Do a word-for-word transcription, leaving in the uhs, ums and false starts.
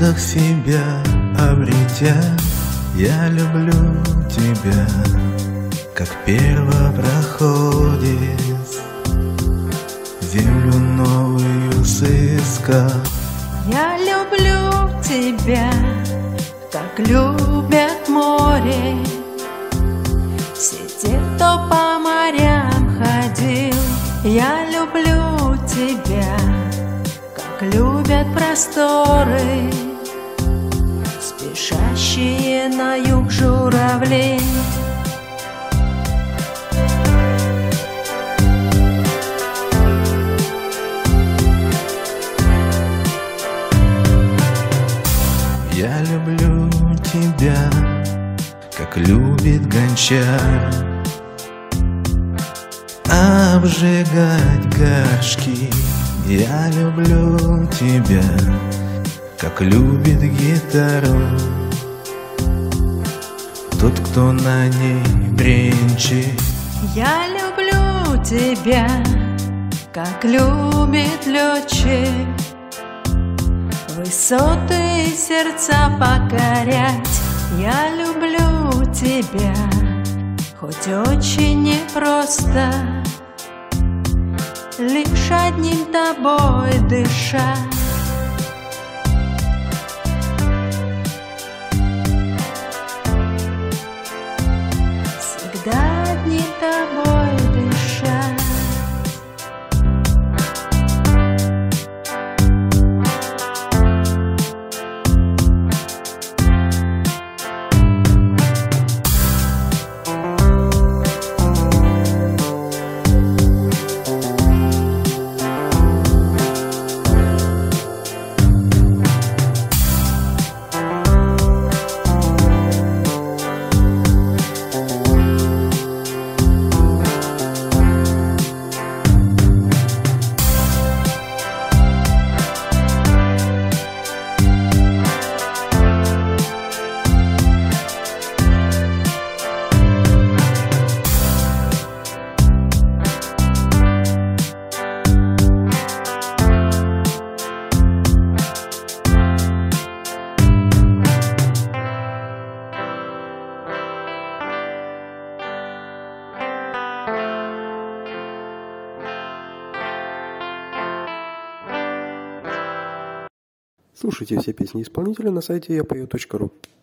отдых себя обретя, я люблю тебя, как первопроходец, землю новую сыскав. Я люблю тебя, как любят море, все те, кто по морям ходил. Я люблю тебя, как любят просторы, спешащие на юг журавли. Я люблю тебя, как любит гончар, обжигать горшки. Я люблю тебя, как любит гитару тот, кто на ней бренчит. Я люблю тебя, как любит летчик, высоты сердца покорять. Я люблю тебя, хоть очень непросто лишь одним тобой дышать. Всегда одним тобой дышать. Слушайте все песни исполнителя на сайте я пою точка ру.